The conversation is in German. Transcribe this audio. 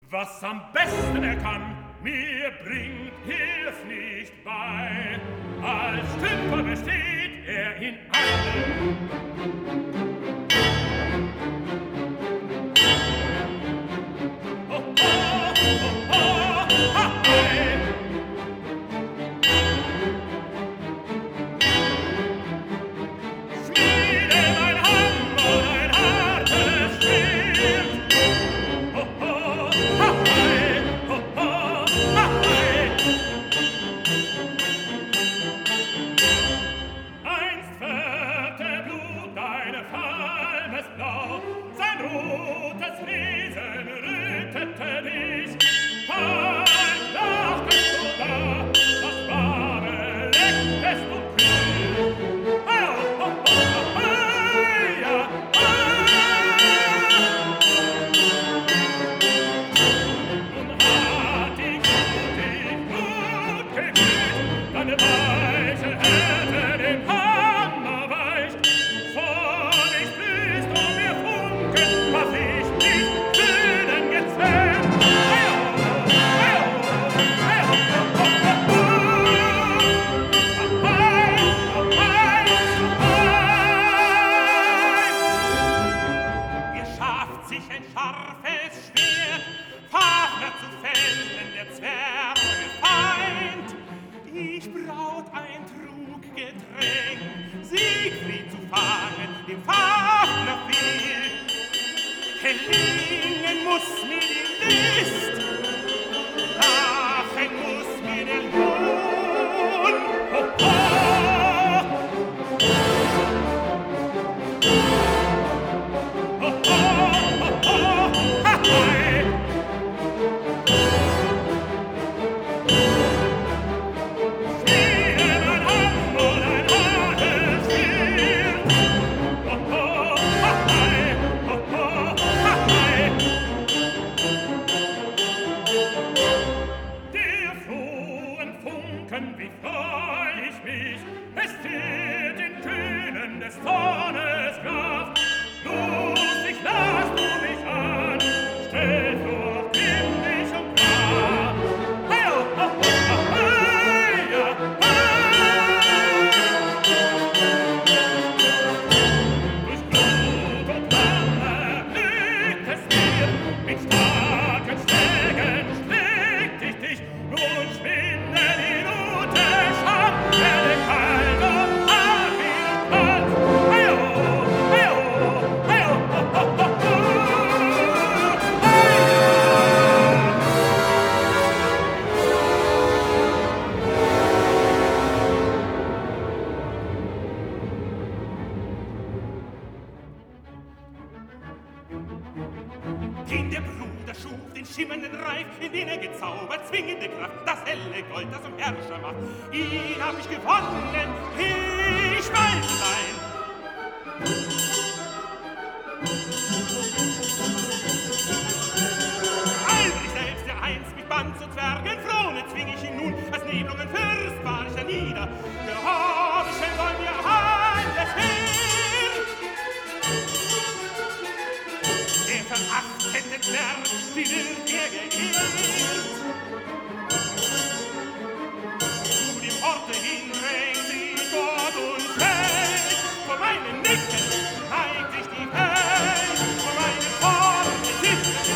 Was am besten er kann, mir bringt Hilf nicht bei. Als Stümper besteht er in allem. Oh, oh, oh, oh, ha, hey. Schmiede mein Hammer, ein hartes Schwert. Oh, oh, ha, hey. Oh, oh, ha, hey. Einst färbte Blut deine Falmes blau, sein rotes Wesen rötete dich. Kalt lachtest du da, das Wahre lecktest du kühl. Oh, oh, oh, oh, oh, ja, nun hat die Glut gemüht, deine weiche Härte dem Hammer weicht. Vor dich blühst du mir Funken, was ich nicht fühlen gezählt. Ihr schafft sich ein scharfes Schwert, Fafner zu fällen, der Zwerge Feind. Ich braut ein Truggetränk, Siegfried zu fangen, dem Fafner fiel. Gelingen muss mir die List, lachen muss mir der Lohn. Oh, oh. Oh, oh, oh, oh, ha, hey. Schmiede mein Hammer, ein hartes Schwert. Oh, oh, ha, hey. Oh, oh, ha, hey. Der frohen Funken, wie freu ich mich, es führt den Kühnen des Zornes Kraft. Lustig lasst du mich an, stell vor kindlich und klar. Hey, oh, oh, oh, oh, hey, ja, hey. Durch Blut und Flamme blüht es mir, mit starken Schlägen schlägt ich dich. Nun schwinde die Rute, Scham, werde kalt und hart wie kalt. Hey, oh, hey, oh, hey, oh, oh, oh, oh, oh. Den der Bruder schuf, den schimmernden Reif, in den er gezaubert, zwingende Kraft, das helle Gold, das zum Herrscher macht. Ihn hab ich gewonnen, ich weiß sein. Albrecht selbst, der einst mich band zu Zwergen, Frone zwing ich ihn nun, als Nebelungen Fürst war ich nieder. Gehorchen soll mir alles Heer. Der verachtende Zwerg, wie wird er geehrt?